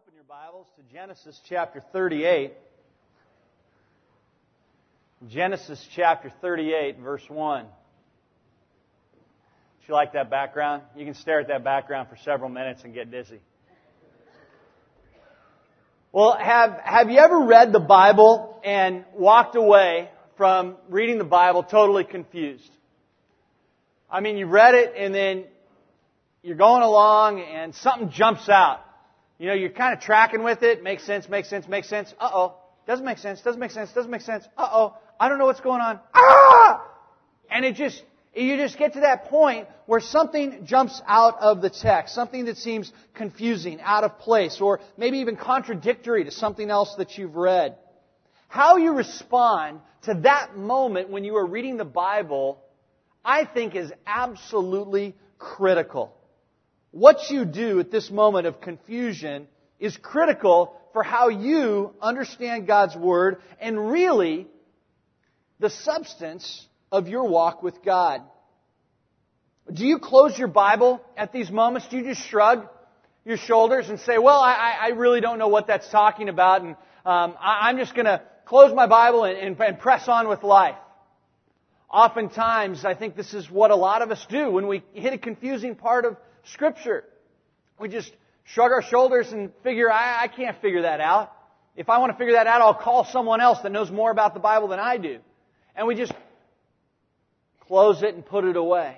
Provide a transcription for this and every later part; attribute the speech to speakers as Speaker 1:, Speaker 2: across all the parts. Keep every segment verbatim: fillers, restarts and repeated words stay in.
Speaker 1: Open your Bibles to Genesis chapter thirty-eight. Genesis chapter thirty-eight, verse one. Do you like that background? You can stare at that background for several minutes and get dizzy. Well, have, have you ever read the Bible and walked away from reading the Bible totally confused? I mean, you read it and then you're going along and something jumps out. You know, you're kind of tracking with it. Makes sense, makes sense, makes sense. Uh-oh. Doesn't make sense, doesn't make sense, doesn't make sense. Uh-oh. I don't know what's going on. Ah! And it just, you just get to that point where something jumps out of the text. Something that seems confusing, out of place, or maybe even contradictory to something else that you've read. How you respond to that moment when you are reading the Bible, I think, is absolutely critical. What you do at this moment of confusion is critical for how you understand God's Word and really the substance of your walk with God. Do you close your Bible at these moments? Do you just shrug your shoulders and say, well, I, I really don't know what that's talking about, and um, I, I'm just going to close my Bible and, and, and press on with life? Oftentimes, I think this is what a lot of us do when we hit a confusing part of Scripture. We just shrug our shoulders and figure, I, I can't figure that out. If I want to figure that out, I'll call someone else that knows more about the Bible than I do. And we just close it and put it away.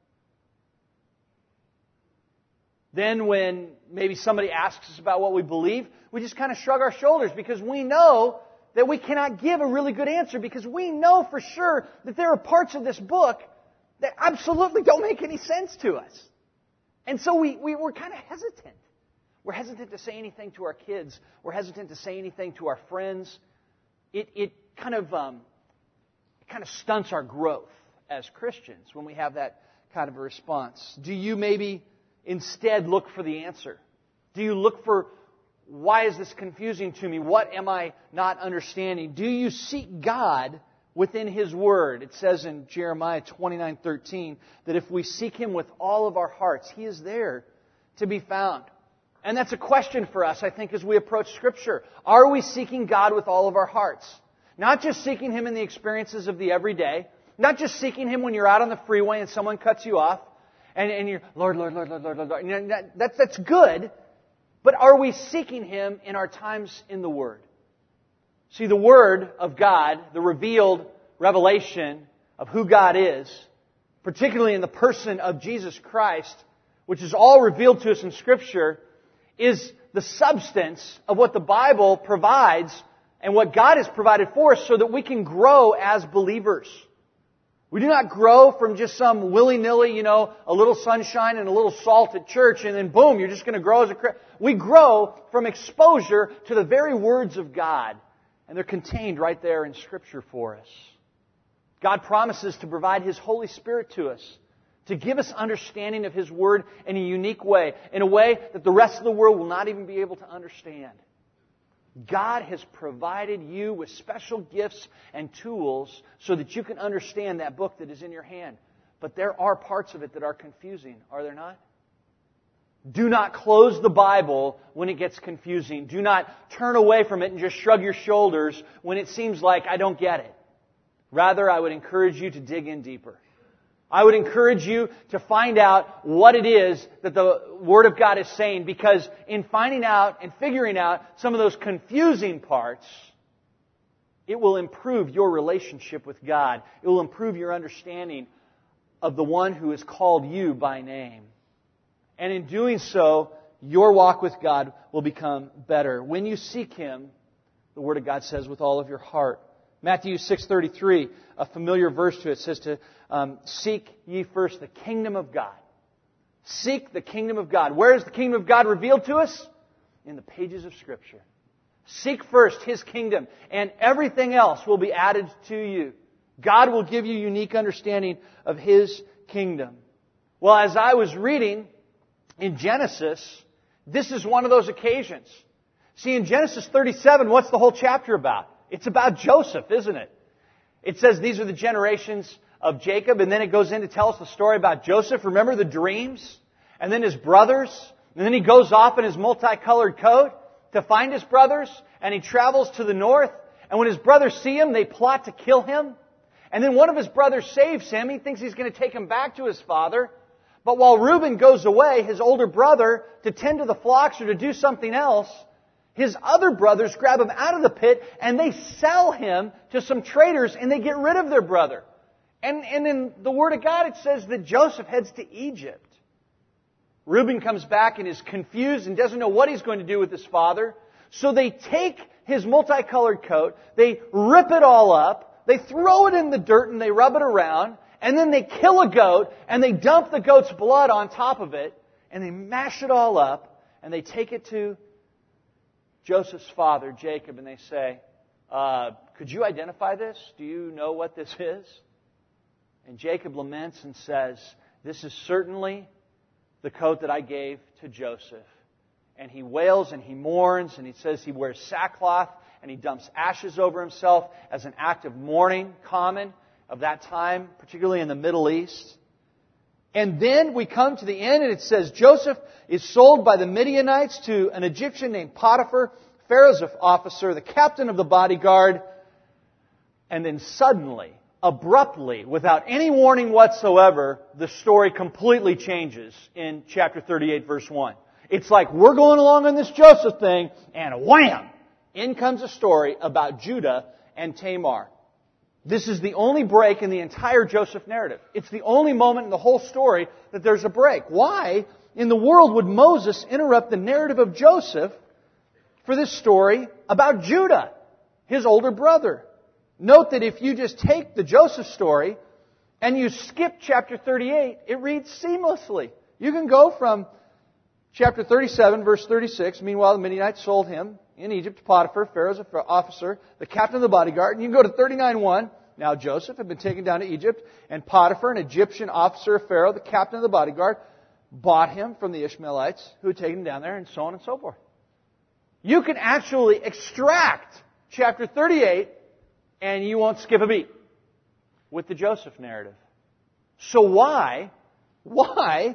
Speaker 1: Then when maybe somebody asks us about what we believe, we just kind of shrug our shoulders because we know that we cannot give a really good answer, because we know for sure that there are parts of this book that absolutely don't make any sense to us. And so we, we, we're kind of hesitant. We're hesitant to say anything to our kids. We're hesitant to say anything to our friends. It, it kind of um, it kind of stunts our growth as Christians when we have that kind of a response. Do you maybe instead look for the answer? Do you look for, why is this confusing to me? What am I not understanding? Do you seek God within His Word? It says in Jeremiah twenty-nine thirteen that if we seek Him with all of our hearts, He is there to be found. And that's a question for us, I think, as we approach Scripture. Are we seeking God with all of our hearts? Not just seeking Him in the experiences of the everyday. Not just seeking Him when you're out on the freeway and someone cuts you off. And, and you're, Lord, Lord, Lord, Lord, Lord, Lord, Lord. You know, that, that's, that's good. But are we seeking Him in our times in the Word? See, the Word of God, the revealed revelation of who God is, particularly in the person of Jesus Christ, which is all revealed to us in Scripture, is the substance of what the Bible provides and what God has provided for us so that we can grow as believers. We do not grow from just some willy-nilly, you know, a little sunshine and a little salt at church and then boom, you're just going to grow as a Christian. We grow from exposure to the very words of God. And they're contained right there in Scripture for us. God promises to provide His Holy Spirit to us, to give us understanding of His Word in a unique way, in a way that the rest of the world will not even be able to understand. God has provided you with special gifts and tools so that you can understand that book that is in your hand. But there are parts of it that are confusing, are there not? Do not close the Bible when it gets confusing. Do not turn away from it and just shrug your shoulders when it seems like I don't get it. Rather, I would encourage you to dig in deeper. I would encourage you to find out what it is that the Word of God is saying, because in finding out and figuring out some of those confusing parts, it will improve your relationship with God. It will improve your understanding of the one who has called you by name. And in doing so, your walk with God will become better. When you seek Him, the Word of God says, with all of your heart. Matthew six thirty-three, a familiar verse to it, says to um, seek ye first the kingdom of God. Seek the kingdom of God. Where is the kingdom of God revealed to us? In the pages of Scripture. Seek first His kingdom, and everything else will be added to you. God will give you unique understanding of His kingdom. Well, as I was reading in Genesis, this is one of those occasions. See, in Genesis thirty-seven, what's the whole chapter about? It's about Joseph, isn't it? It says these are the generations of Jacob, and then it goes in to tell us the story about Joseph. Remember the dreams? And then his brothers? And then he goes off in his multicolored coat? to find his brothers, and he travels to the north. And when his brothers see him, they plot to kill him. And then one of his brothers saves him. He thinks he's going to take him back to his father. But while Reuben goes away, his older brother, to tend to the flocks or to do something else, his other brothers grab him out of the pit and they sell him to some traders and they get rid of their brother. And, and in the Word of God it says that Joseph heads to Egypt. Reuben comes back and is confused and doesn't know what he's going to do with his father. So they take his multicolored coat, they rip it all up, they throw it in the dirt and they rub it around, and then they kill a goat and they dump the goat's blood on top of it, and they mash it all up, and they take it to Joseph's father, Jacob, and they say, uh, could you identify this? Do you know what this is? And Jacob laments and says, this is certainly the coat that I gave to Joseph. And he wails and he mourns and he says he wears sackcloth and he dumps ashes over himself as an act of mourning common of that time, particularly in the Middle East. And then we come to the end and it says Joseph is sold by the Midianites to an Egyptian named Potiphar, Pharaoh's officer, the captain of the bodyguard. And then suddenly, abruptly, without any warning whatsoever, the story completely changes in chapter thirty-eight, verse one. It's like we're going along on this Joseph thing, and wham! In comes a story about Judah and Tamar. This is the only break in the entire Joseph narrative. It's the only moment in the whole story that there's a break. Why in the world would Moses interrupt the narrative of Joseph for this story about Judah, his older brother? Note that if you just take the Joseph story and you skip chapter thirty-eight, it reads seamlessly. You can go from chapter thirty-seven, verse thirty-six, meanwhile the Midianites sold him in Egypt to Potiphar, Pharaoh's officer, the captain of the bodyguard. And you can go to thirty-nine one. Now Joseph had been taken down to Egypt, and Potiphar, an Egyptian officer of Pharaoh, the captain of the bodyguard, bought him from the Ishmaelites who had taken him down there, and so on and so forth. You can actually extract chapter thirty-eight, and you won't skip a beat with the Joseph narrative. So why, why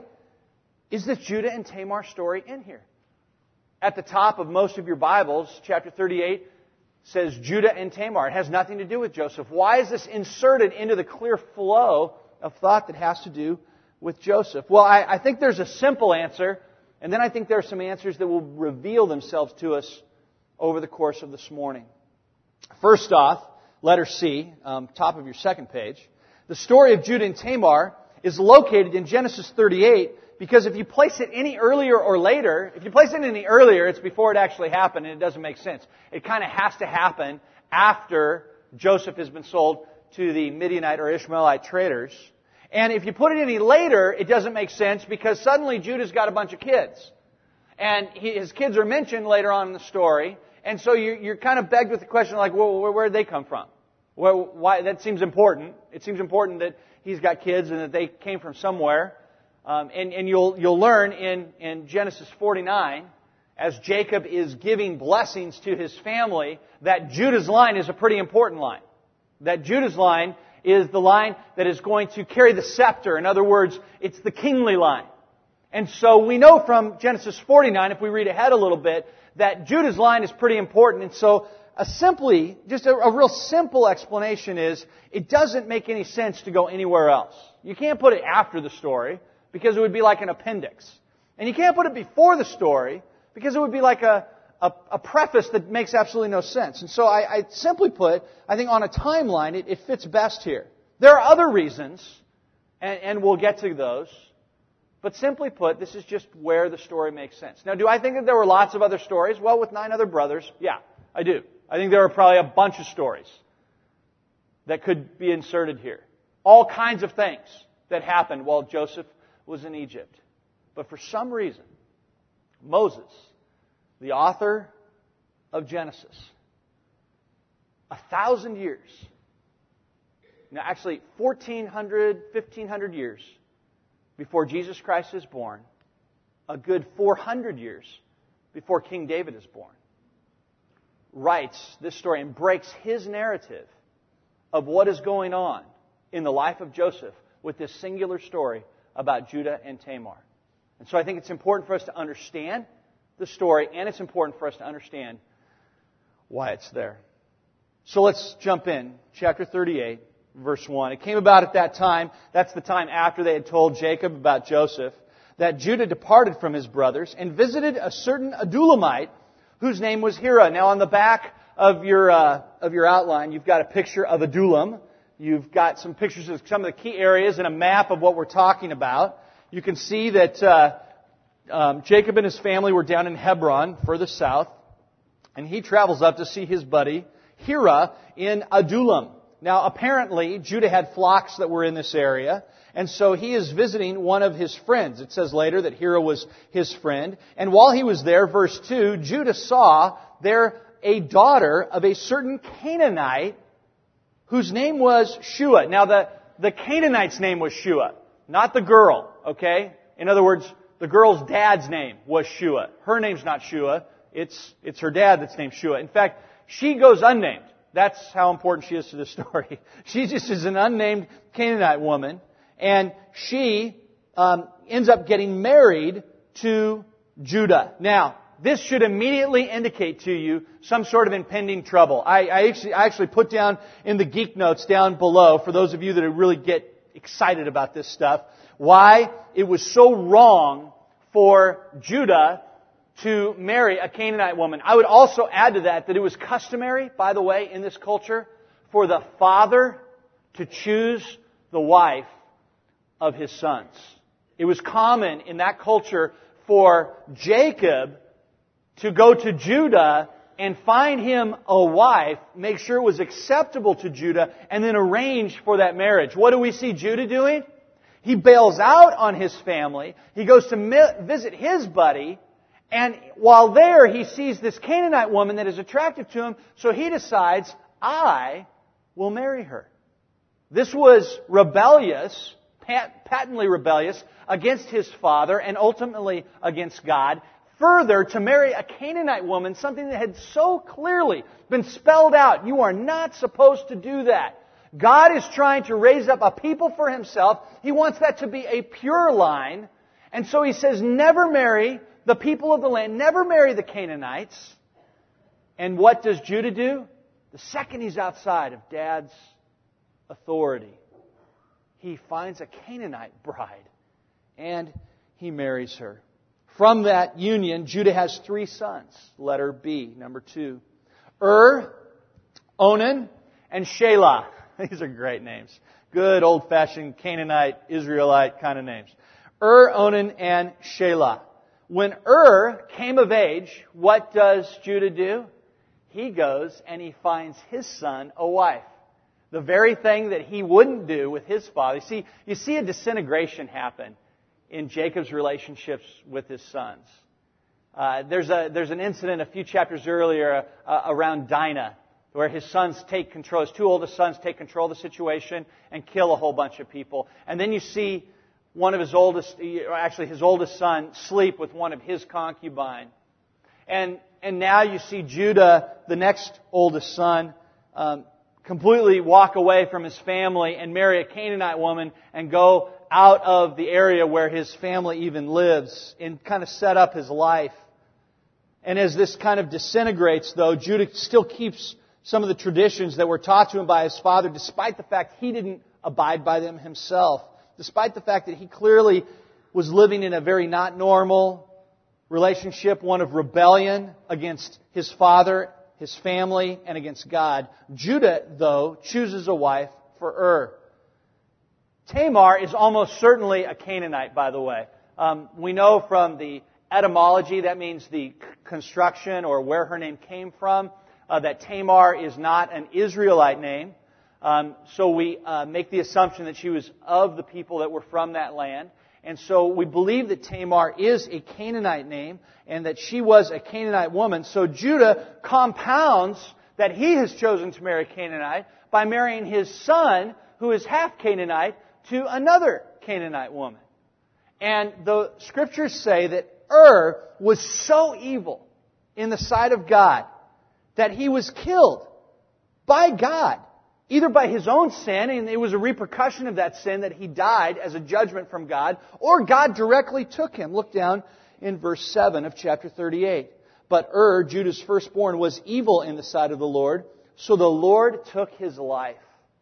Speaker 1: is this Judah and Tamar story in here? At the top of most of your Bibles, chapter thirty-eight says Judah and Tamar. It has nothing to do with Joseph. Why is this inserted into the clear flow of thought that has to do with Joseph? Well, I, I think there's a simple answer, and then I think there are some answers that will reveal themselves to us over the course of this morning. First off, letter C, um, top of your second page, the story of Judah and Tamar is located in Genesis thirty-eight, because if you place it any earlier or later, if you place it any earlier, it's before it actually happened and it doesn't make sense. It kind of has to happen after Joseph has been sold to the Midianite or Ishmaelite traders. And if you put it any later, it doesn't make sense because suddenly Judah's got a bunch of kids. And he, his kids are mentioned later on in the story. And so you're, you're kind of begged with the question like, well, where, where did they come from? Well, why, that seems important. It seems important that he's got kids and that they came from somewhere. Um, and, and you'll, you'll learn in, in Genesis forty-nine, as Jacob is giving blessings to his family, that Judah's line is a pretty important line. That Judah's line is the line that is going to carry the scepter. In other words, it's the kingly line. And so we know from Genesis forty-nine, if we read ahead a little bit, that Judah's line is pretty important. And so a simply, just a, a real simple explanation is, it doesn't make any sense to go anywhere else. You can't put it after the story, because it would be like an appendix. And you can't put it before the story, because it would be like a, a, a preface that makes absolutely no sense. And so I, I simply put, I think on a timeline, it, it fits best here. There are other reasons, and, and we'll get to those, but simply put, this is just where the story makes sense. Now, do I think that there were lots of other stories? Well, with nine other brothers, yeah, I do. I think there are probably a bunch of stories that could be inserted here. All kinds of things that happened while Joseph was in Egypt. But for some reason, Moses, the author of Genesis, a thousand years, now actually fourteen hundred, fifteen hundred years before Jesus Christ is born, a good four hundred years before King David is born, writes this story and breaks his narrative of what is going on in the life of Joseph with this singular story about Judah and Tamar. And so I think it's important for us to understand the story, and it's important for us to understand why it's there. So let's jump in. Chapter thirty-eight, verse one. It came about at that time, that's the time after they had told Jacob about Joseph, that Judah departed from his brothers and visited a certain Adullamite whose name was Hira. Now on the back of your uh, of your outline, you've got a picture of Adullam. You've got some pictures of some of the key areas and a map of what we're talking about. You can see that uh, um, Jacob and his family were down in Hebron, further south, and he travels up to see his buddy Hira in Adullam. Now, apparently, Judah had flocks that were in this area, and so he is visiting one of his friends. It says later that Hira was his friend. And while he was there, verse two, Judah saw there a daughter of a certain Canaanite whose name was Shua. Now, the, the Canaanite's name was Shua, not the girl, okay? In other words, the girl's dad's name was Shua. Her name's not Shua. It's, it's her dad that's named Shua. In fact, she goes unnamed. That's how important she is to the story. She just is an unnamed Canaanite woman. And she um, ends up getting married to Judah. Now, this should immediately indicate to you some sort of impending trouble. I, I, actually, I actually put down in the geek notes down below, for those of you that really get excited about this stuff, why it was so wrong for Judah to marry a Canaanite woman. I would also add to that that it was customary, by the way, in this culture, for the father to choose the wife of his sons. It was common in that culture for Jacob to go to Judah and find him a wife, make sure it was acceptable to Judah, and then arrange for that marriage. What do we see Judah doing? He bails out on his family. He goes to visit his buddy, and while there, he sees this Canaanite woman that is attractive to him, so he decides, I will marry her. This was rebellious, pat- patently rebellious, against his father and ultimately against God. Further, to marry a Canaanite woman, something that had so clearly been spelled out, you are not supposed to do that. God is trying to raise up a people for Himself. He wants that to be a pure line. And so He says, never marry the people of the land, never marry the Canaanites. And what does Judah do? The second he's outside of Dad's authority, he finds a Canaanite bride and he marries her. From that union, Judah has three sons. Letter B, number two. Ur, Onan, and Shelah. These are great names. Good old-fashioned Canaanite, Israelite kind of names. Ur, Onan, and Shelah. When Ur came of age, what does Judah do? He goes and he finds his son a wife. The very thing that he wouldn't do with his father. You see, you see a disintegration happen in Jacob's relationships with his sons. Uh, there's a there's an incident a few chapters earlier uh, around Dinah, where his sons take control. His two oldest sons take control of the situation and kill a whole bunch of people. And then you see one of his oldest, actually his oldest son, sleep with one of his concubine. And and now you see Judah, the next oldest son, um, completely walk away from his family and marry a Canaanite woman and go out of the area where his family even lives and kind of set up his life. And as this kind of disintegrates, though, Judah still keeps some of the traditions that were taught to him by his father, despite the fact he didn't abide by them himself. Despite the fact that he clearly was living in a very not normal relationship, one of rebellion against his father, his family, and against God. Judah, though, chooses a wife for Ur. Tamar is almost certainly a Canaanite, by the way. Um, we know from the etymology, that means the construction or where her name came from, uh, that Tamar is not an Israelite name. Um, so we uh, make the assumption that she was of the people that were from that land. And so we believe that Tamar is a Canaanite name and that she was a Canaanite woman. So Judah compounds that he has chosen to marry a Canaanite by marrying his son, who is half Canaanite, to another Canaanite woman. And the Scriptures say that Ur was so evil in the sight of God that he was killed by God. Either by his own sin, and it was a repercussion of that sin that he died as a judgment from God, or God directly took him. Look down in verse seven of chapter thirty-eight. But Ur, Judah's firstborn, was evil in the sight of the Lord, so the Lord took his life.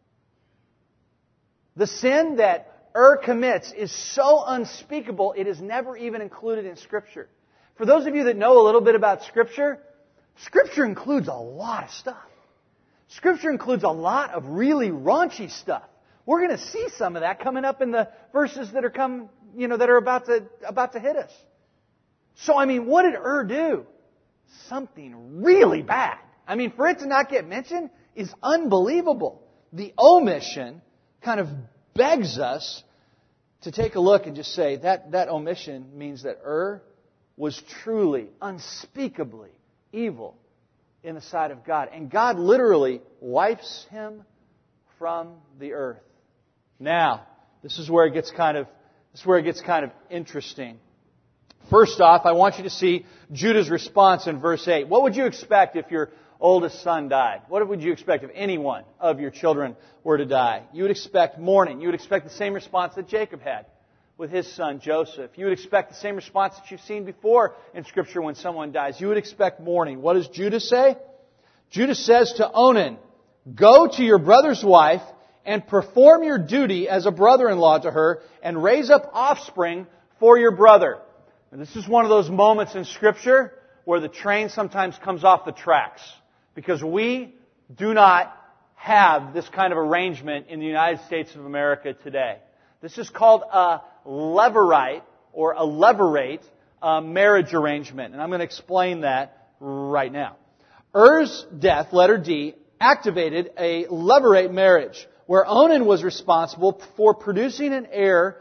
Speaker 1: The sin that Ur commits is so unspeakable, it is never even included in Scripture. For those of you that know a little bit about Scripture, Scripture includes a lot of stuff. Scripture includes a lot of really raunchy stuff. We're going to see some of that coming up in the verses that are come, you know, that are about to about to hit us. So, I mean, what did Ur do? Something really bad. I mean, for it to not get mentioned is unbelievable. The omission kind of begs us to take a look and just say that that omission means that Ur was truly, unspeakably evil in the sight of God. And God literally wipes him from the earth. Now, this is where it gets kind of this is where it gets kind of interesting. First off, I want you to see Judah's response in verse eight. What would you expect if your oldest son died? What would you expect if any one of your children were to die? You would expect mourning. You would expect the same response that Jacob had with his son Joseph. You would expect the same response that you've seen before in Scripture when someone dies. You would expect mourning. What does Judah say? Judah says to Onan, "Go to your brother's wife and perform your duty as a brother-in-law to her and raise up offspring for your brother." And this is one of those moments in Scripture where the train sometimes comes off the tracks, because we do not have this kind of arrangement in the United States of America today. This is called a levirate or a levirate uh, marriage arrangement, and I'm going to explain that right now. Ur's death, letter D, activated a levirate marriage where Onan was responsible for producing an heir.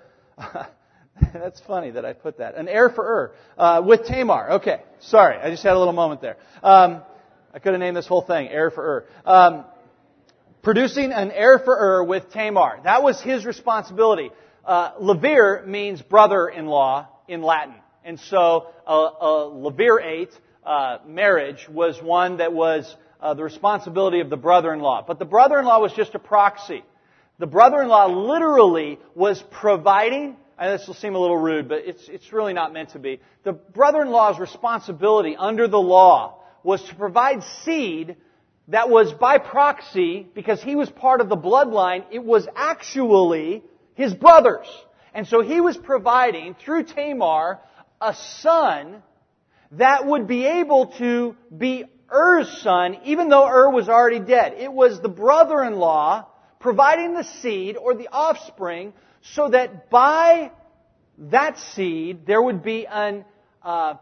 Speaker 1: That's funny that I put that. An heir for Ur uh, with Tamar. Okay, sorry, I just had a little moment there. Um, I could have named this whole thing heir for Ur. Um, producing an heir for Ur with Tamar. That was his responsibility. Uh, levir means brother-in-law in Latin. And so a, a levirate uh, marriage was one that was uh, the responsibility of the brother-in-law. But the brother-in-law was just a proxy. The brother-in-law literally was providing, and this will seem a little rude, but it's, it's really not meant to be. The brother-in-law's responsibility under the law was to provide seed that was by proxy, because he was part of the bloodline, it was actually his brother's. And so he was providing, through Tamar, a son that would be able to be Ur's son, even though Ur was already dead. It was the brother-in-law providing the seed or the offspring so that by that seed there would be an uh,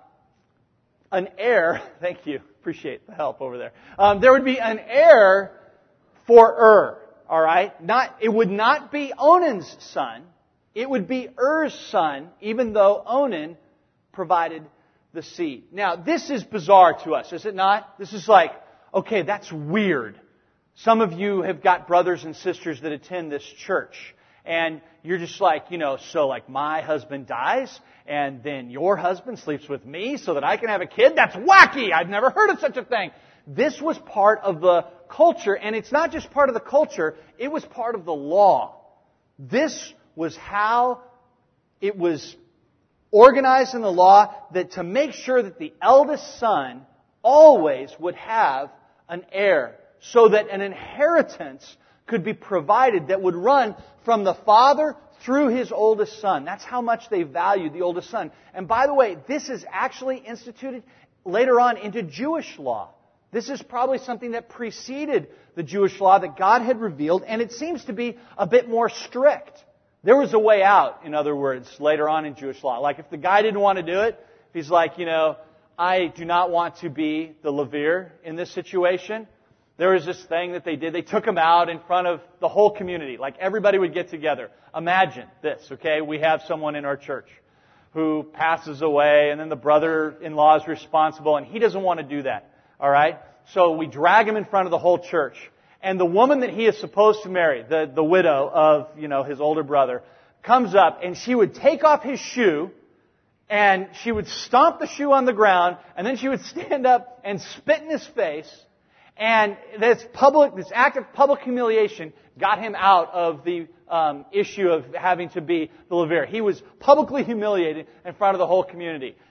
Speaker 1: an heir. Thank you. Appreciate the help over there. Um, there would be an heir for Ur. All right? Not, it would not be Onan's son. It would be Ur's son, even though Onan provided the seed. Now, this is bizarre to us, is it not? This is like, okay, that's weird. Some of you have got brothers and sisters that attend this church. And you're just like, you know, so like my husband dies and then your husband sleeps with me so that I can have a kid? That's wacky! I've never heard of such a thing. This was part of the culture, and it's not just part of the culture, it was part of the law. This was how it was organized in the law, that to make sure that the eldest son always would have an heir, so that an inheritance could be provided that would run from the father through his oldest son. That's how much they valued the oldest son. And by the way, this is actually instituted later on into Jewish law. This is probably something that preceded the Jewish law that God had revealed, and it seems to be a bit more strict. There was a way out, in other words, later on in Jewish law. Like if the guy didn't want to do it, if he's like, you know, I do not want to be the levir in this situation, there was this thing that they did. They took him out in front of the whole community. Like everybody would get together. Imagine this, okay? We have someone in our church who passes away, and then the brother-in-law is responsible, and he doesn't want to do that. All right? So we drag him in front of the whole church. And the woman that he is supposed to marry, the, the widow of, you know, his older brother, comes up and she would take off his shoe and she would stomp the shoe on the ground, and then she would stand up and spit in his face. And this public, this act of public humiliation got him out of the um, issue of having to be the levir. He was publicly humiliated in front of the whole community.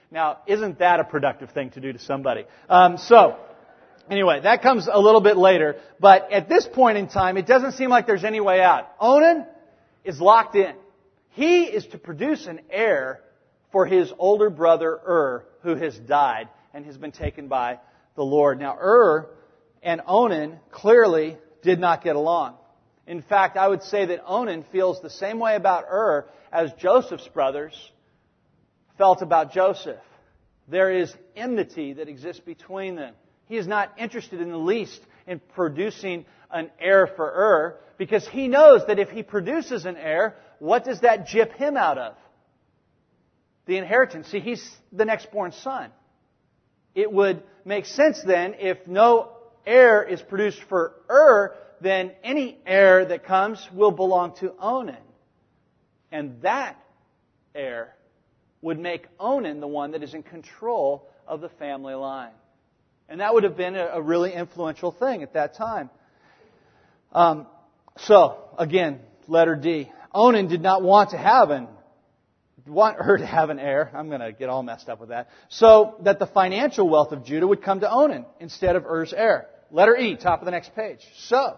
Speaker 1: Now, isn't that a productive thing to do to somebody? Um, so, anyway, that comes a little bit later. But at this point in time, it doesn't seem like there's any way out. Onan is locked in. He is to produce an heir for his older brother Ur, who has died and has been taken by the Lord. Now, Ur and Onan clearly did not get along. In fact, I would say that Onan feels the same way about Ur as Joseph's brothers felt about Joseph. There is enmity that exists between them. He is not interested in the least in producing an heir for Ur, because he knows that if he produces an heir, what does that gyp him out of? The inheritance. See, he's the next born son. It would make sense then, if no heir is produced for Ur, then any heir that comes will belong to Onan. And that heir would make Onan the one that is in control of the family line. And that would have been a really influential thing at that time. Um, so, again, letter D. Onan did not want to have an want her to have an heir. I'm going to get all messed up with that. So that the financial wealth of Judah would come to Onan instead of Ur's heir. Letter E, top of the next page. So,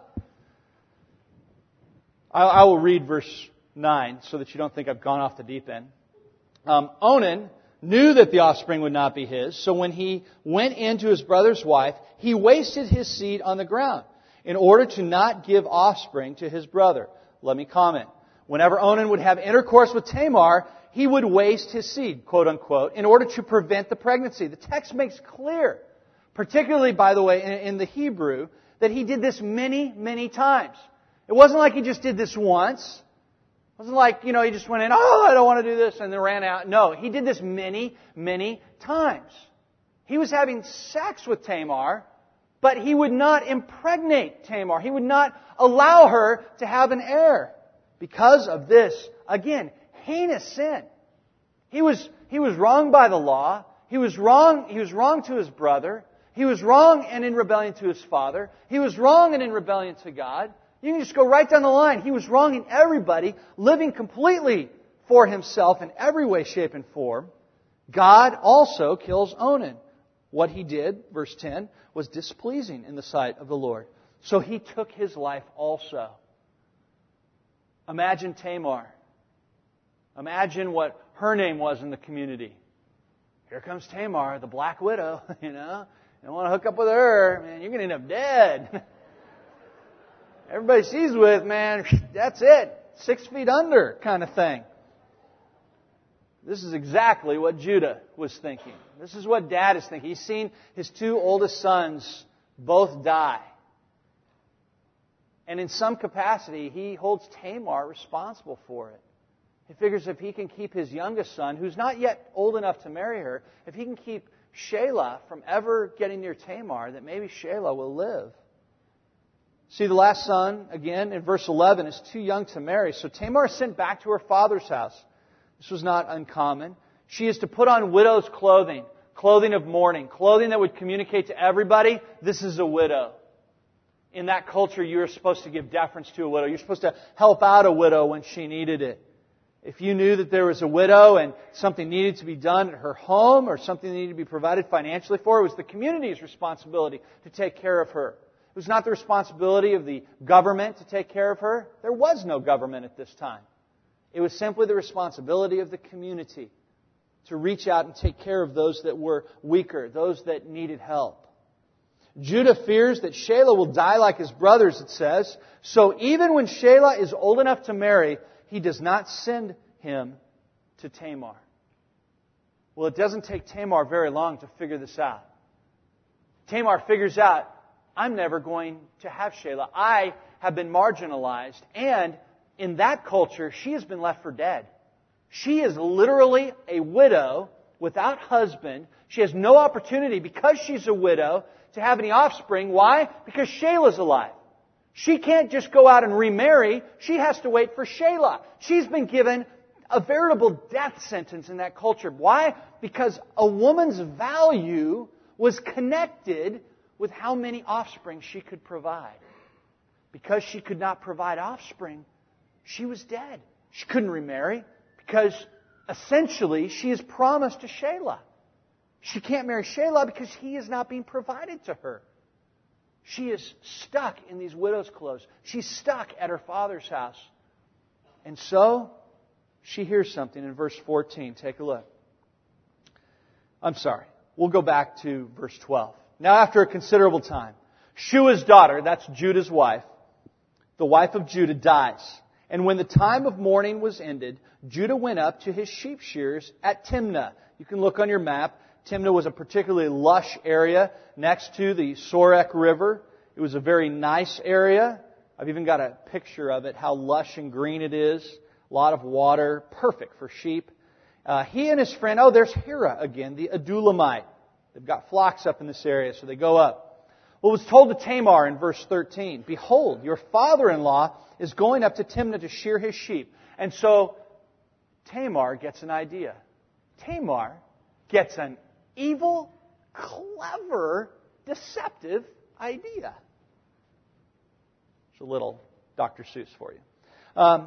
Speaker 1: I, I will read verse nine so that you don't think I've gone off the deep end. Um, Onan knew that the offspring would not be his, so when he went in to his brother's wife, he wasted his seed on the ground in order to not give offspring to his brother. Let me comment. Whenever Onan would have intercourse with Tamar, he would waste his seed, quote unquote, in order to prevent the pregnancy. The text makes clear, particularly, by the way, in, in the Hebrew, that he did this many, many times. It wasn't like he just did this once. It wasn't like, you know, he just went in, oh, I don't want to do this, and then ran out. No, he did this many, many times. He was having sex with Tamar, but he would not impregnate Tamar. He would not allow her to have an heir. Because of this, again, heinous sin. He was, he was wrong by the law. He was wrong, he was wrong to his brother. He was wrong and in rebellion to his father. He was wrong and in rebellion to God. You can just go right down the line. He was wronging everybody, living completely for himself in every way, shape, and form. God also kills Onan. What he did, verse ten, was displeasing in the sight of the Lord. So he took his life also. Imagine Tamar. Imagine what her name was in the community. Here comes Tamar, the black widow, you know. You don't want to hook up with her, man, you're going to end up dead. Everybody she's with, man, that's it. Six feet under kind of thing. This is exactly what Judah was thinking. This is what Dad is thinking. He's seen his two oldest sons both die. And in some capacity, he holds Tamar responsible for it. He figures if he can keep his youngest son, who's not yet old enough to marry her, if he can keep Shelah from ever getting near Tamar, that maybe Shelah will live. See, the last son, again, in verse eleven, is too young to marry. So Tamar is sent back to her father's house. This was not uncommon. She is to put on widow's clothing, clothing of mourning, clothing that would communicate to everybody, this is a widow. In that culture, you were supposed to give deference to a widow. You're supposed to help out a widow when she needed it. If you knew that there was a widow and something needed to be done at her home or something needed to be provided financially for, it was the community's responsibility to take care of her. It was not the responsibility of the government to take care of her. There was no government at this time. It was simply the responsibility of the community to reach out and take care of those that were weaker, those that needed help. Judah fears that Shelah will die like his brothers, it says. So even when Shelah is old enough to marry, he does not send him to Tamar. Well, it doesn't take Tamar very long to figure this out. Tamar figures out, I'm never going to have Shelah. I have been marginalized. And in that culture, she has been left for dead. She is literally a widow without husband. She has no opportunity, because she's a widow, to have any offspring. Why? Because Shelah's alive. She can't just go out and remarry. She has to wait for Shelah. She's been given a veritable death sentence in that culture. Why? Because a woman's value was connected with how many offspring she could provide. Because she could not provide offspring, she was dead. She couldn't remarry because essentially she is promised to Shelah. She can't marry Shelah because he is not being provided to her. She is stuck in these widow's clothes. She's stuck at her father's house. And so, she hears something in verse fourteen. Take a look. I'm sorry. We'll go back to verse twelve. Now, after a considerable time, Shua's daughter, that's Judah's wife, the wife of Judah, dies. And when the time of mourning was ended, Judah went up to his sheep shearers at Timnah. You can look on your map. Timnah was a particularly lush area next to the Sorek River. It was a very nice area. I've even got a picture of it, how lush and green it is. A lot of water, perfect for sheep. Uh, he and his friend, oh, there's Hira again, the Adulamite. They've got flocks up in this area, so they go up. Well, it was told to Tamar in verse thirteen, behold, your father-in-law is going up to Timnah to shear his sheep. And so Tamar gets an idea. Tamar gets an evil, clever, deceptive idea. It's a little Doctor Seuss for you. Um,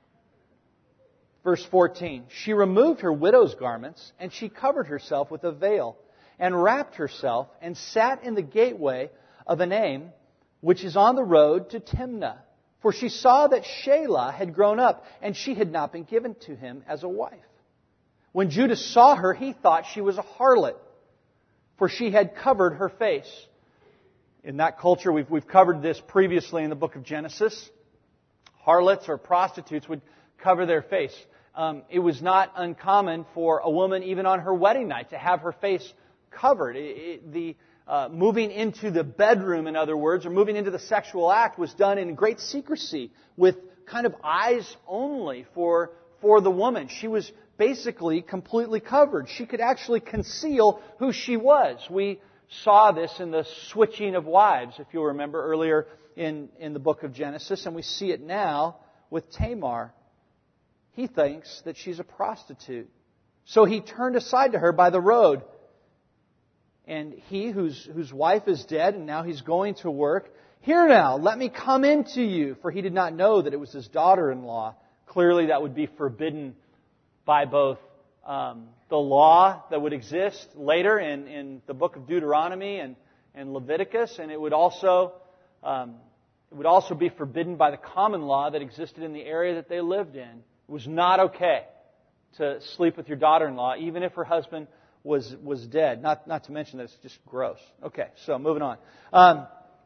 Speaker 1: verse fourteen, she removed her widow's garments, and she covered herself with a veil, and wrapped herself, and sat in the gateway of Enaim, which is on the road to Timnah. For she saw that Shelah had grown up, and she had not been given to him as a wife. When Judah saw her, he thought she was a harlot, for she had covered her face. In that culture, we've, we've covered this previously in the book of Genesis. Harlots or prostitutes would cover their face. Um, it was not uncommon for a woman, even on her wedding night, to have her face covered. It, it, the uh, moving into the bedroom, in other words, or moving into the sexual act was done in great secrecy, with kind of eyes only for for the woman. She was basically completely covered. She could actually conceal who she was. We saw this in the switching of wives, if you'll remember earlier in, in the book of Genesis, and we see it now with Tamar. He thinks that she's a prostitute. So he turned aside to her by the road. And he, whose, whose wife is dead, and now he's going to work, here now, let me come into you. For he did not know that it was his daughter-in-law. Clearly that would be forbidden by both um, the law that would exist later in, in the book of Deuteronomy and, and Leviticus, and it would also um, it would also be forbidden by the common law that existed in the area that they lived in. It was not okay to sleep with your daughter-in-law, even if her husband was was dead. Not not to mention that it's just gross. Okay, so moving on. Um,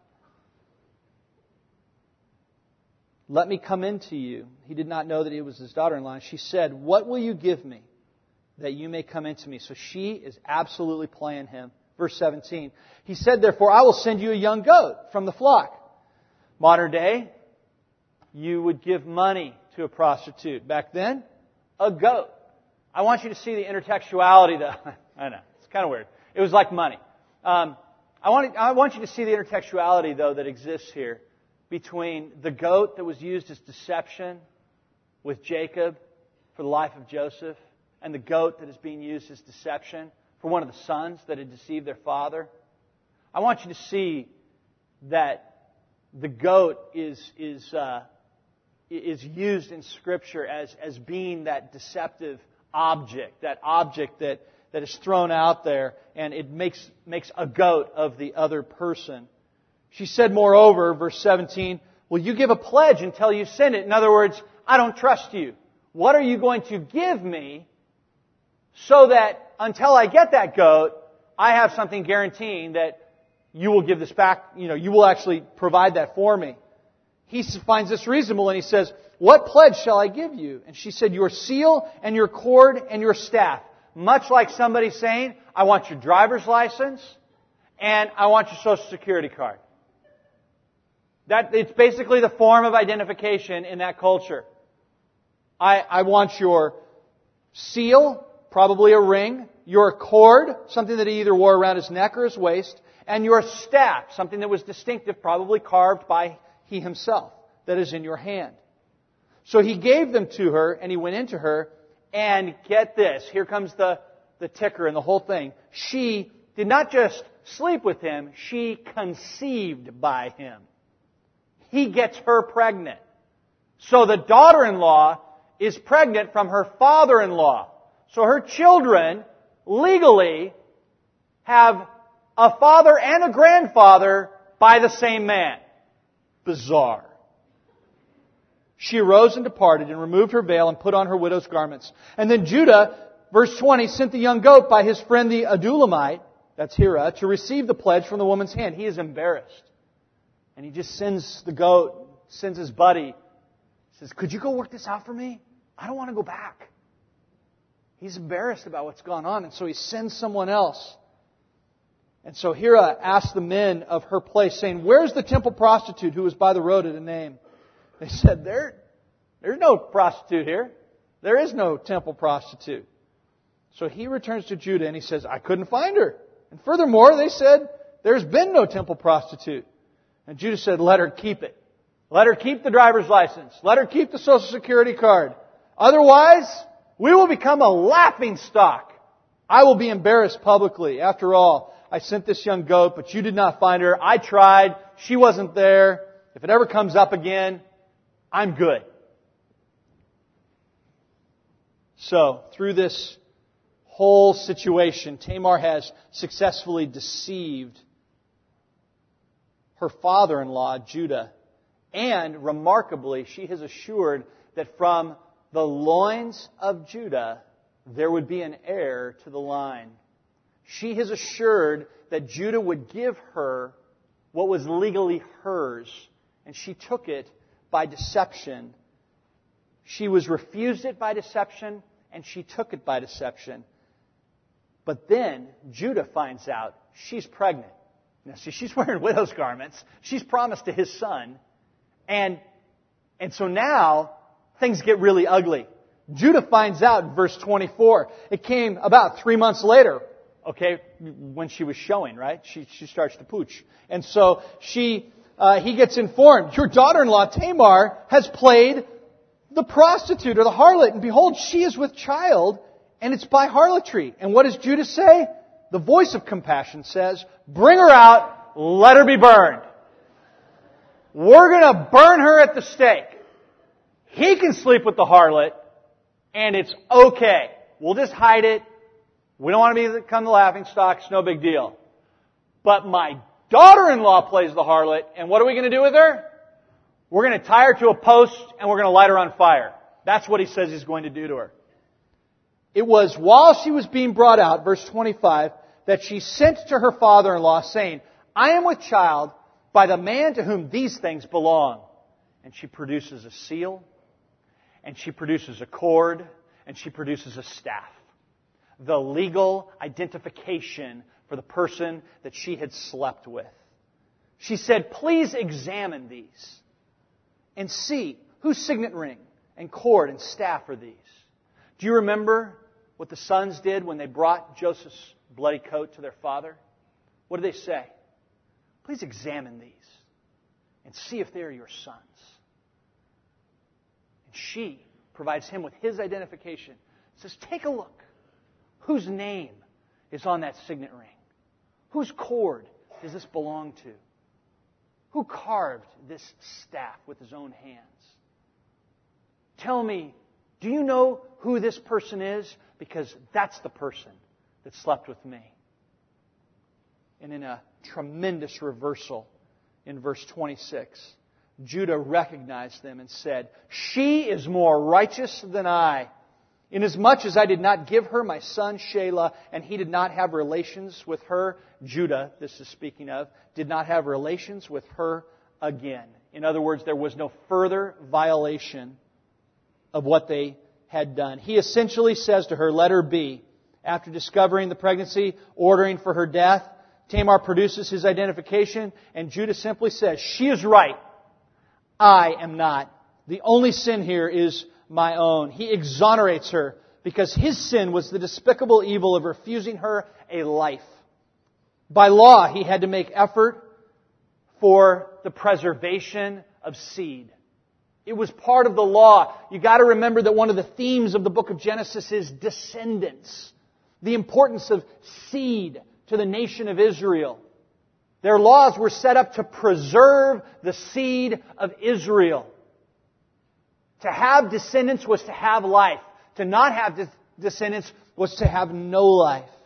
Speaker 1: Let me come into you. He did not know that it was his daughter-in-law. She said, what will you give me that you may come into me? So she is absolutely playing him. Verse seventeen. He said, therefore, I will send you a young goat from the flock. Modern day, you would give money to a prostitute. Back then, a goat. I want you to see the intertextuality, though. I know, it's kind of weird. It was like money. Um, I want, I want you to see the intertextuality, though, that exists here between the goat that was used as deception with Jacob for the life of Joseph and the goat that is being used as deception for one of the sons that had deceived their father. I want you to see that the goat is is uh, is used in Scripture as, as being that deceptive object, that object that, that is thrown out there, and it makes makes a goat of the other person. She said, moreover, verse seventeen, will you give a pledge until you send it? In other words, I don't trust you. What are you going to give me so that until I get that goat, I have something guaranteeing that you will give this back, you know, you will actually provide that for me. He finds this reasonable and he says, what pledge shall I give you? And she said, your seal and your cord and your staff. Much like somebody saying, I want your driver's license and I want your Social Security card. That it's basically the form of identification in that culture. I, I want your seal, probably a ring, your cord, something that he either wore around his neck or his waist, and your staff, something that was distinctive, probably carved by he himself, that is in your hand. So he gave them to her, and he went into her, and get this, here comes the, the ticker and the whole thing. She did not just sleep with him, she conceived by him. He gets her pregnant. So the daughter-in-law is pregnant from her father-in-law. So her children legally have a father and a grandfather by the same man. Bizarre. She arose and departed and removed her veil and put on her widow's garments. And then Judah, verse twenty, sent the young goat by his friend the Adullamite, that's Hira, to receive the pledge from the woman's hand. He is embarrassed. And he just sends the goat, sends his buddy, says, could you go work this out for me? I don't want to go back. He's embarrassed about what's gone on, and so he sends someone else. And so Hira asked the men of her place, saying, where's the temple prostitute who was by the road at Enaim? They said, there, there's no prostitute here. There is no temple prostitute. So he returns to Judah and he says, I couldn't find her. And furthermore, they said, there's been no temple prostitute. And Judah said, let her keep it. Let her keep the driver's license. Let her keep the Social Security card. Otherwise, we will become a laughing stock. I will be embarrassed publicly. After all, I sent this young goat, but you did not find her. I tried. She wasn't there. If it ever comes up again, I'm good. So, through this whole situation, Tamar has successfully deceived her father-in-law, Judah. And, remarkably, she has assured that from the loins of Judah, there would be an heir to the line. She has assured that Judah would give her what was legally hers, and she took it by deception. She was refused it by deception, and she took it by deception. But then Judah finds out she's pregnant. Now, see, she's wearing widow's garments. She's promised to his son. And, and so now things get really ugly. Judah finds out in verse twenty-four. It came about three months later, okay, when she was showing, right? She, she starts to pooch. And so she... Uh, he gets informed, your daughter-in-law Tamar has played the prostitute or the harlot, and behold, she is with child, and it's by harlotry. And what does Judah say? The voice of compassion says, bring her out, let her be burned. We're going to burn her at the stake. He can sleep with the harlot, and it's okay. We'll just hide it. We don't want to become the laughing stock. It's no big deal. But my daughter-in-law plays the harlot, and what are we going to do with her? We're going to tie her to a post, and we're going to light her on fire. That's what he says he's going to do to her. It was while she was being brought out, verse twenty-five, that she sent to her father-in-law, saying, I am with child by the man to whom these things belong. And she produces a seal, and she produces a cord, and she produces a staff. The legal identification for the person that she had slept with. She said, please examine these and see whose signet ring and cord and staff are these. Do you remember what the sons did when they brought Joseph's bloody coat to their father? What did they say? Please examine these and see if they are your sons. And she provides him with his identification. Says, take a look. Whose name is on that signet ring? Whose cord does this belong to? Who carved this staff with his own hands? Tell me, do you know who this person is? Because that's the person that slept with me. And in a tremendous reversal in verse twenty-six, Judah recognized them and said, she is more righteous than I, inasmuch as I did not give her my son Shelah, and he did not have relations with her. Judah, this is speaking of, did not have relations with her again. In other words, there was no further violation of what they had done. He essentially says to her, let her be. After discovering the pregnancy, ordering for her death, Tamar produces his identification, and Judah simply says, she is right. I am not. The only sin here is my own. He exonerates her because his sin was the despicable evil of refusing her a life. By law, he had to make effort for the preservation of seed. It was part of the law. You got to remember that one of the themes of the book of Genesis is descendants. The importance of seed to the nation of Israel. Their laws were set up to preserve the seed of Israel. To have descendants was to have life. To not have descendants was to have no life.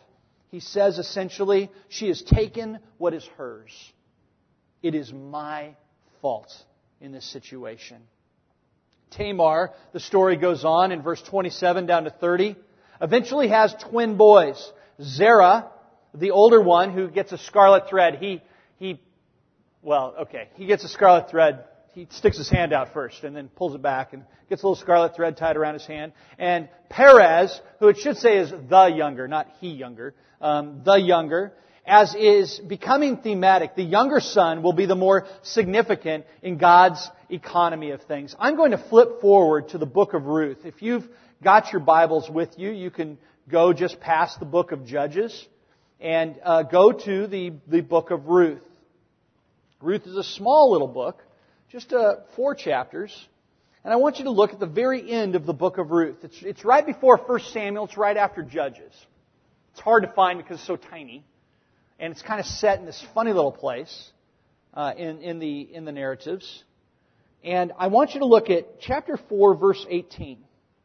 Speaker 1: he says essentially, she has taken what is hers. It is my fault in this situation. Tamar, the story goes on in verse twenty-seven down to thirty, eventually has twin boys. Zerah, the older one who gets a scarlet thread, he, he, well, okay, he gets a scarlet thread. He sticks his hand out first and then pulls it back and gets a little scarlet thread tied around his hand. And Perez, who it should say is the younger, not he younger, um, the younger, as is becoming thematic, the younger son will be the more significant in God's economy of things. I'm going to flip forward to the book of Ruth. If you've got your Bibles with you, you can go just past the book of Judges and uh, go to the, the book of Ruth. Ruth is a small little book, just uh, four chapters. And I want you to look at the very end of the book of Ruth. It's, it's right before First Samuel. It's right after Judges. It's hard to find because it's so tiny. And it's kind of set in this funny little place uh, in, in, the, in the narratives. And I want you to look at chapter four, verse eighteen.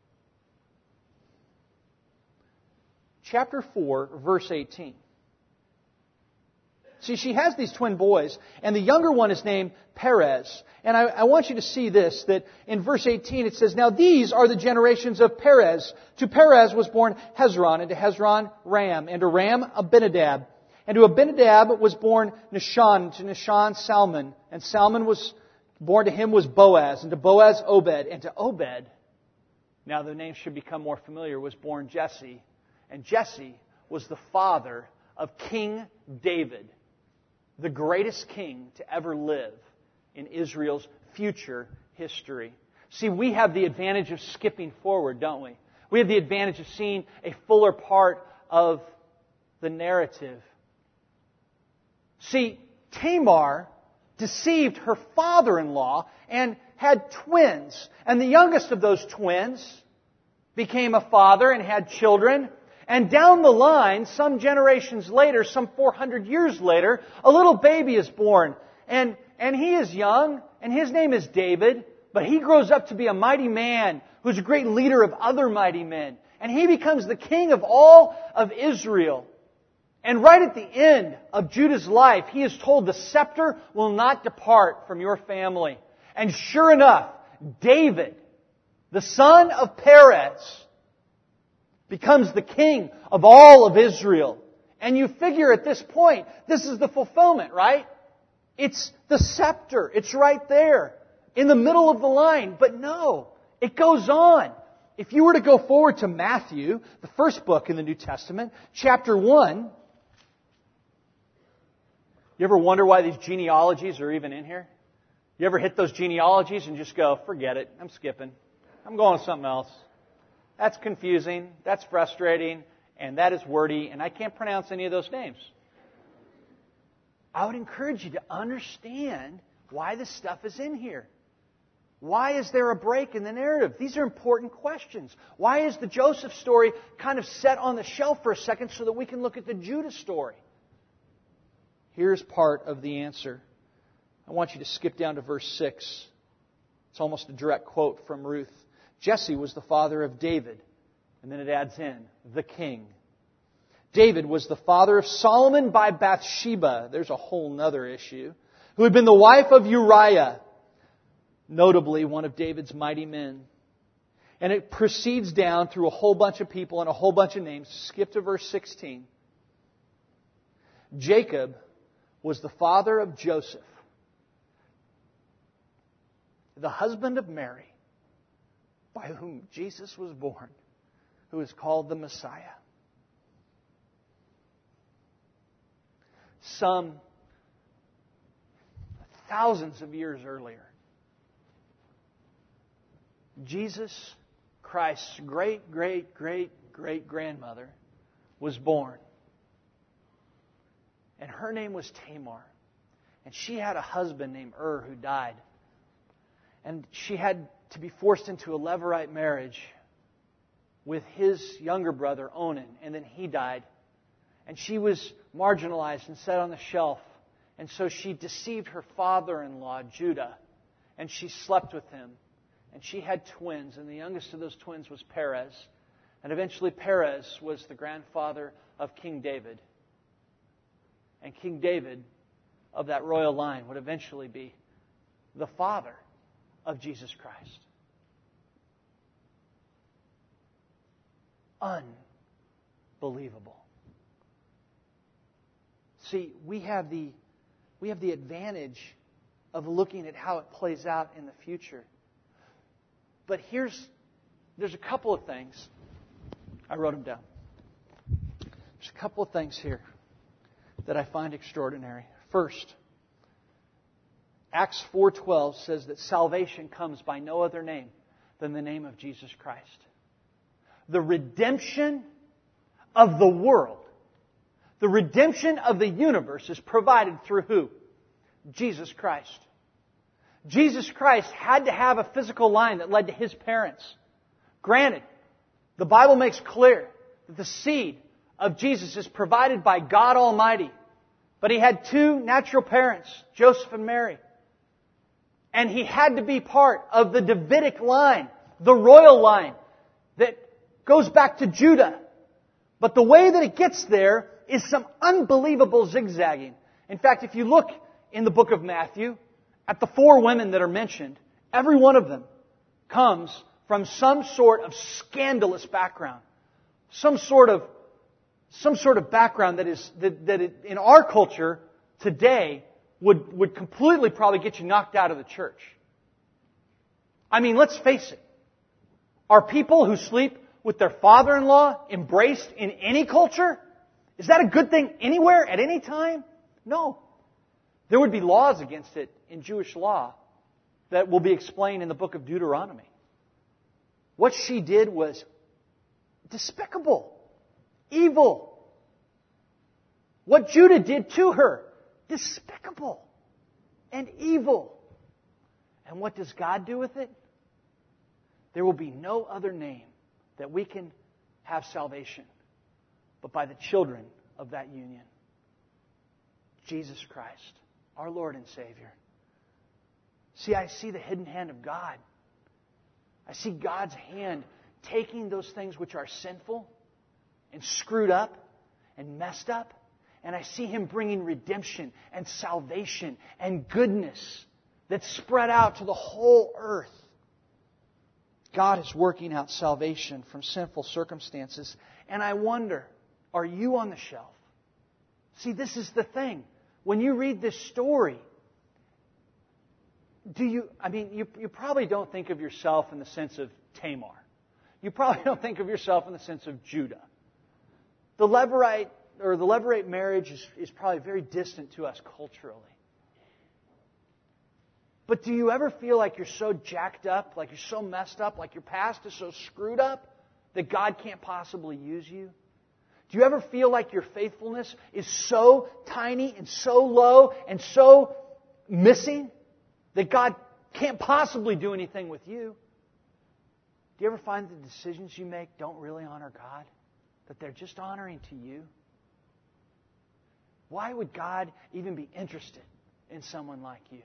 Speaker 1: Chapter four, verse eighteen. See, she has these twin boys, and the younger one is named Perez. And I, I want you to see this, that in verse eighteen it says, "Now these are the generations of Perez. To Perez was born Hezron, and to Hezron Ram, and to Ram Abinadab. And to Abinadab was born Nahshon, and to Nahshon Salmon. And Salmon was born to him was Boaz, and to Boaz Obed, and to Obed," now the name should become more familiar, "was born Jesse. And Jesse was the father of King David, the greatest king to ever live in Israel's future history." See, we have the advantage of skipping forward, don't we? We have the advantage of seeing a fuller part of the narrative. See, Tamar deceived her father-in-law and had twins. And the youngest of those twins became a father and had children. And down the line, some generations later, some four hundred years later, a little baby is born. And, and he is young, and his name is David, but he grows up to be a mighty man who's a great leader of other mighty men. And he becomes the king of all of Israel. And right at the end of Judah's life, he is told, "The scepter will not depart from your family." And sure enough, David, the son of Perez, becomes the king of all of Israel. And you figure at this point, this is the fulfillment, right? It's the scepter. It's right there in the middle of the line. But no, it goes on. If you were to go forward to Matthew, the first book in the New Testament, chapter one, you ever wonder why these genealogies are even in here? You ever hit those genealogies and just go, "Forget it, I'm skipping. I'm going with something else. That's confusing, that's frustrating, and that is wordy, and I can't pronounce any of those names." I would encourage you to understand why this stuff is in here. Why is there a break in the narrative? These are important questions. Why is the Joseph story kind of set on the shelf for a second so that we can look at the Judah story? Here's part of the answer. I want you to skip down to verse six. It's almost a direct quote from Ruth. "Jesse was the father of David," and then it adds in, "the king. David was the father of Solomon by Bathsheba," there's a whole nother issue, "who had been the wife of Uriah," notably one of David's mighty men. And it proceeds down through a whole bunch of people and a whole bunch of names. Skip to verse sixteen. "Jacob was the father of Joseph, the husband of Mary, by whom Jesus was born, who is called the Messiah." Some thousands of years earlier, Jesus Christ's great, great, great, great grandmother was born. And her name was Tamar. And she had a husband named Ur who died. And she had to be forced into a Levirate marriage with his younger brother, Onan. And then he died. And she was marginalized and set on the shelf. And so she deceived her father-in-law, Judah. And she slept with him. And she had twins. And the youngest of those twins was Perez. And eventually Perez was the grandfather of King David. And King David, of that royal line, would eventually be the father of Jesus Christ. Unbelievable. See, we have the we have the advantage of looking at how it plays out in the future. But here's there's a couple of things. I wrote them down. There's a couple of things here that I find extraordinary. First, Acts four twelve says that salvation comes by no other name than the name of Jesus Christ. The redemption of the world, the redemption of the universe is provided through who? Jesus Christ. Jesus Christ had to have a physical line that led to His parents. Granted, the Bible makes clear that the seed of Jesus is provided by God Almighty. But He had two natural parents, Joseph and Mary. And He had to be part of the Davidic line, the royal line, that goes back to Judah. But the way that it gets there is some unbelievable zigzagging. In fact, if you look in the book of Matthew, at the four women that are mentioned, every one of them comes from some sort of scandalous background. Some sort of, some sort of background that is, that, that it, in our culture today would, would completely probably get you knocked out of the church. I mean, let's face it. Are people who sleep with their father-in-law embraced in any culture? Is that a good thing anywhere, at any time? No. There would be laws against it in Jewish law that will be explained in the book of Deuteronomy. What she did was despicable, evil. What Judah did to her, despicable and evil. And what does God do with it? There will be no other name that we can have salvation but by the children of that union. Jesus Christ, our Lord and Savior. See, I see the hidden hand of God. I see God's hand taking those things which are sinful and screwed up and messed up. And I see Him bringing redemption and salvation and goodness that's spread out to the whole earth. God is working out salvation from sinful circumstances. And I wonder, are you on the shelf? See, this is the thing. When you read this story, do you, I mean, you, you probably don't think of yourself in the sense of Tamar. You probably don't think of yourself in the sense of Judah. The Levirate, or the Levirate marriage is, is probably very distant to us culturally. But do you ever feel like you're so jacked up, like you're so messed up, like your past is so screwed up that God can't possibly use you? Do you ever feel like your faithfulness is so tiny and so low and so missing that God can't possibly do anything with you? Do you ever find the decisions you make don't really honor God? That they're just honoring to you? Why would God even be interested in someone like you?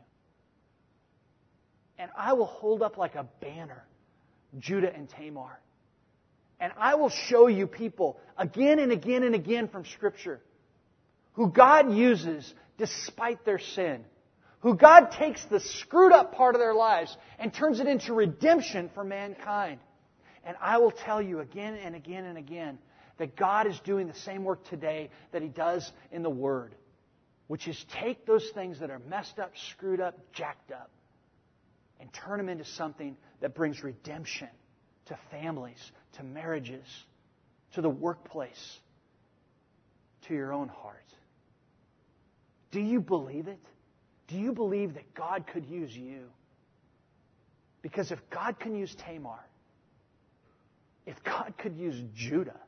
Speaker 1: And I will hold up like a banner Judah and Tamar. And I will show you people again and again and again from Scripture who God uses despite their sin. Who God takes the screwed up part of their lives and turns it into redemption for mankind. And I will tell you again and again and again that God is doing the same work today that He does in the Word. Which is take those things that are messed up, screwed up, jacked up, and turn them into something that brings redemption to families, to marriages, to the workplace, to your own heart. Do you believe it? Do you believe that God could use you? Because if God can use Tamar, if God could use Judah,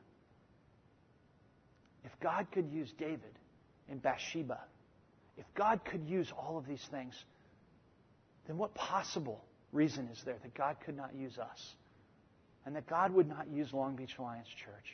Speaker 1: if God could use David and Bathsheba, if God could use all of these things, then what possible reason is there that God could not use us? And that God would not use Long Beach Alliance Church?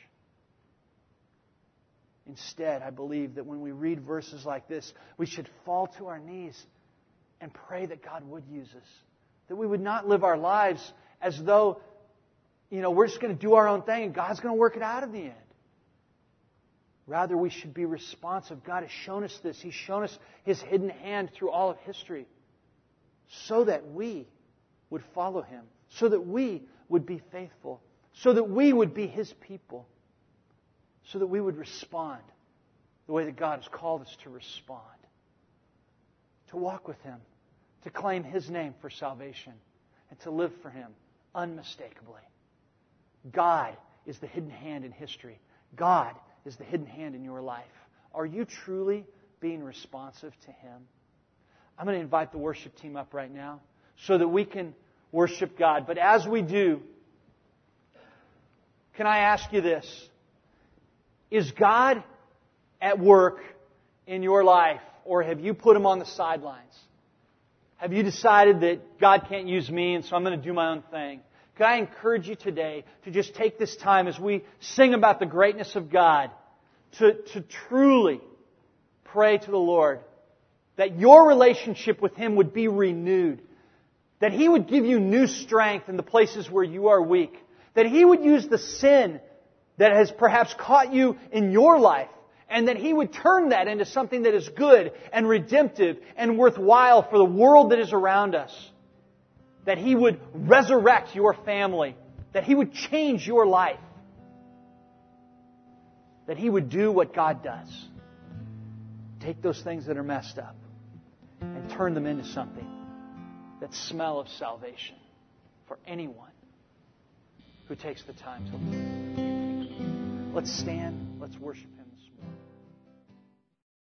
Speaker 1: Instead, I believe that when we read verses like this, we should fall to our knees and pray that God would use us. That we would not live our lives as though you know, we're just going to do our own thing and God's going to work it out in the end. Rather, we should be responsive. God has shown us this. He's shown us His hidden hand through all of history so that we would follow Him, so that we would be faithful, so that we would be His people, so that we would respond the way that God has called us to respond, to walk with Him, to claim His name for salvation, and to live for Him unmistakably. God is the hidden hand in history. God is the hidden hand in your life. Are you truly being responsive to Him? I'm going to invite the worship team up right now so that we can worship God. But as we do, can I ask you this? Is God at work in your life, or have you put Him on the sidelines? Have you decided that God can't use me and so I'm going to do my own thing? Can I encourage you today to just take this time as we sing about the greatness of God to, to truly pray to the Lord that your relationship with Him would be renewed, that He would give you new strength in the places where you are weak, that He would use the sin that has perhaps caught you in your life, and that He would turn that into something that is good and redemptive and worthwhile for the world that is around us. That He would resurrect your family. That He would change your life. That He would do what God does. Take those things that are messed up and turn them into something that smell of salvation for anyone who takes the time to live. Let's stand. Let's worship Him.